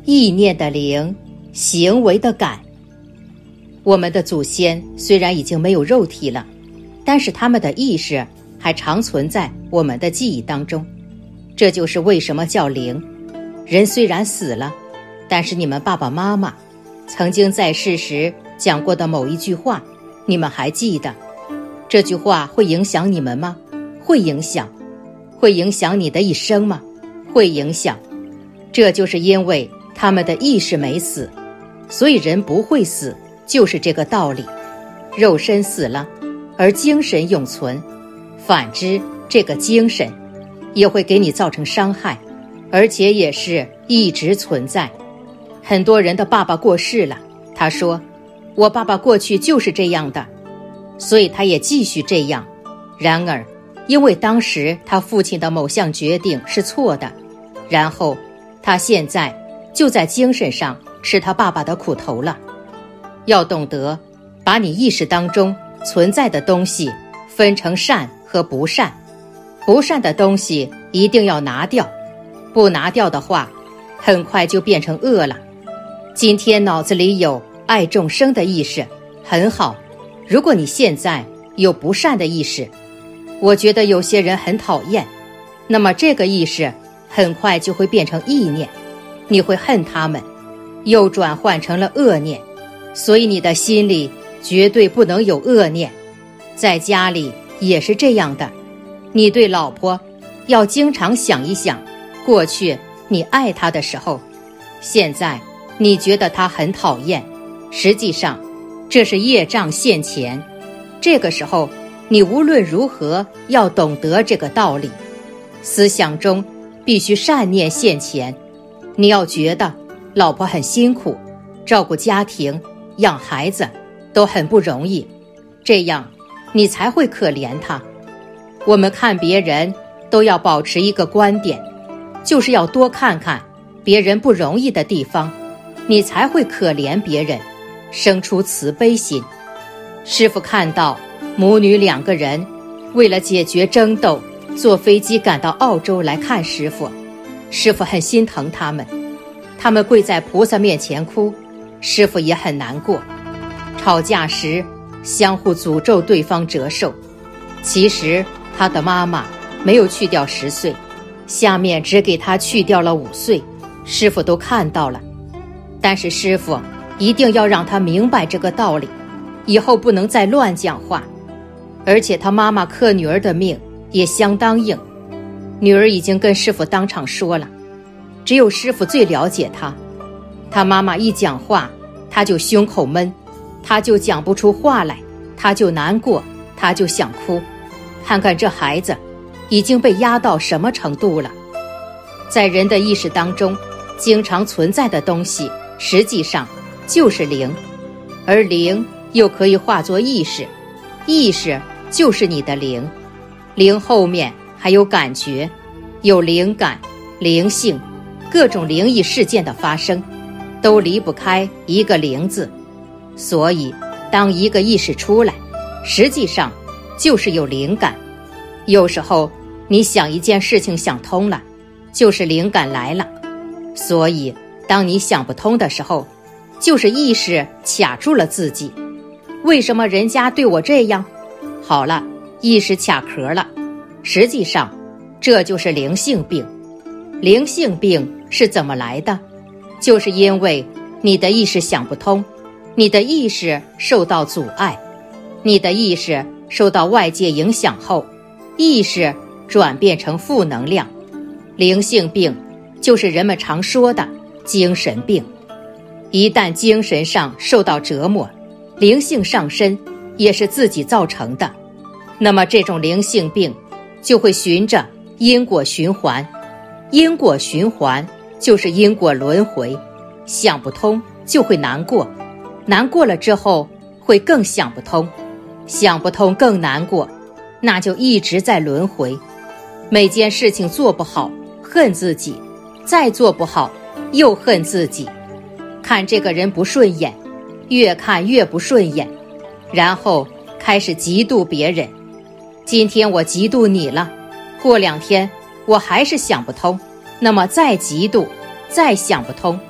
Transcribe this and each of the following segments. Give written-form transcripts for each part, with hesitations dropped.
意念的灵，行为的感。我们的祖先虽然已经没有肉体了，但是他们的意识还常存在我们的记忆当中。这就是为什么叫灵。人虽然死了，但是你们爸爸妈妈曾经在世时讲过的某一句话，你们还记得。这句话会影响你们吗？会影响。会影响你的一生吗？会影响。这就是因为他们的意识没死，所以人不会死，就是这个道理。肉身死了，而精神永存。反之，这个精神也会给你造成伤害，而且也是一直存在。很多人的爸爸过世了，他说我爸爸过去就是这样的，所以他也继续这样。然而因为当时他父亲的某项决定是错的，然后他现在就在精神上吃他爸爸的苦头了。要懂得把你意识当中存在的东西分成善和不善，不善的东西一定要拿掉，不拿掉的话很快就变成恶了。今天脑子里有爱众生的意识很好，如果你现在有不善的意识，我觉得有些人很讨厌，那么这个意识很快就会变成意念，你会恨他们，又转换成了恶念。所以你的心里绝对不能有恶念。在家里也是这样的，你对老婆要经常想一想，过去你爱她的时候，现在你觉得她很讨厌，实际上这是业障现前。这个时候你无论如何要懂得这个道理，思想中必须善念现前。你要觉得老婆很辛苦，照顾家庭养孩子都很不容易，这样你才会可怜她。我们看别人都要保持一个观点，就是要多看看别人不容易的地方，你才会可怜别人，生出慈悲心。师父看到母女2个人为了解决争斗，坐飞机赶到澳洲来看师父，师父很心疼他们，他们跪在菩萨面前哭，师父也很难过。吵架时相互诅咒对方折寿，其实他的妈妈没有去掉10岁，下面只给他去掉了5岁，师父都看到了。但是师父一定要让他明白这个道理，以后不能再乱讲话。而且他妈妈克女儿的命也相当硬，女儿已经跟师父当场说了，只有师父最了解她。她妈妈一讲话，她就胸口闷，她就讲不出话来，她就难过，她就想哭。看看这孩子已经被压到什么程度了。在人的意识当中经常存在的东西，实际上就是灵，而灵又可以化作意识，意识就是你的灵。灵后面还有感觉，有灵感、灵性，各种灵异事件的发生都离不开一个灵字。所以当一个意识出来，实际上就是有灵感。有时候你想一件事情想通了，就是灵感来了。所以当你想不通的时候，就是意识卡住了自己。为什么人家对我这样？好了，意识卡壳了。实际上这就是灵性病。灵性病是怎么来的？就是因为你的意识想不通，你的意识受到阻碍，你的意识受到外界影响后，意识转变成负能量。灵性病就是人们常说的精神病。一旦精神上受到折磨，灵性上身也是自己造成的，那么这种灵性病就会循着因果循环。因果循环就是因果轮回，想不通就会难过，难过了之后会更想不通，想不通更难过，那就一直在轮回。每件事情做不好恨自己，再做不好又恨自己，看这个人不顺眼，越看越不顺眼，然后开始嫉妒别人。今天我嫉妒你了，过2天我还是想不通，那么再嫉妒，再想不通，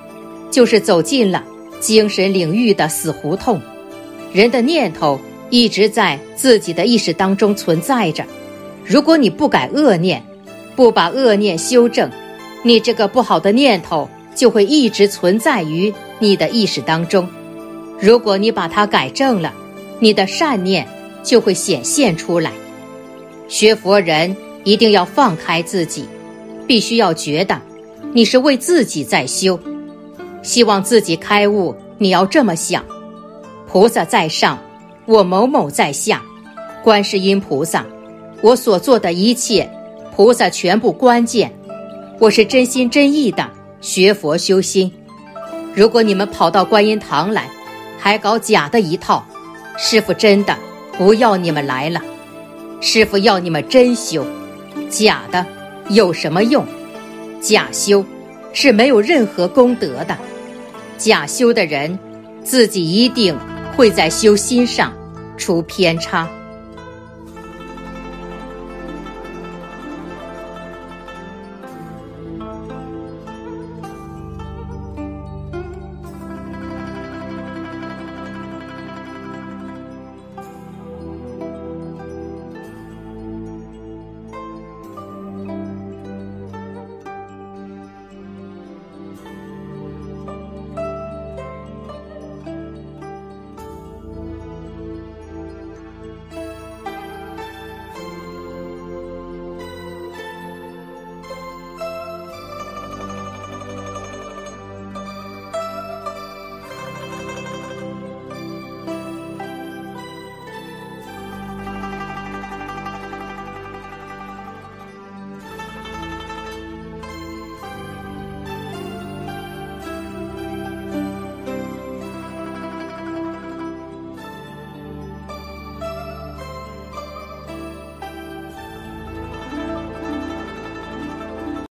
就是走进了精神领域的死胡同。人的念头一直在自己的意识当中存在着，如果你不改恶念，不把恶念修正，你这个不好的念头就会一直存在于你的意识当中。如果你把它改正了，你的善念就会显现出来。学佛人一定要放开自己，必须要觉得你是为自己在修。希望自己开悟，你要这么想：菩萨在上，我某某在下，观世音菩萨，我所做的一切，菩萨全部关键。我是真心真意的学佛修心。如果你们跑到观音堂来，还搞假的一套，师父真的不要你们来了。师父要你们真修，假的有什么用？假修是没有任何功德的。假修的人自己一定会在修心上出偏差。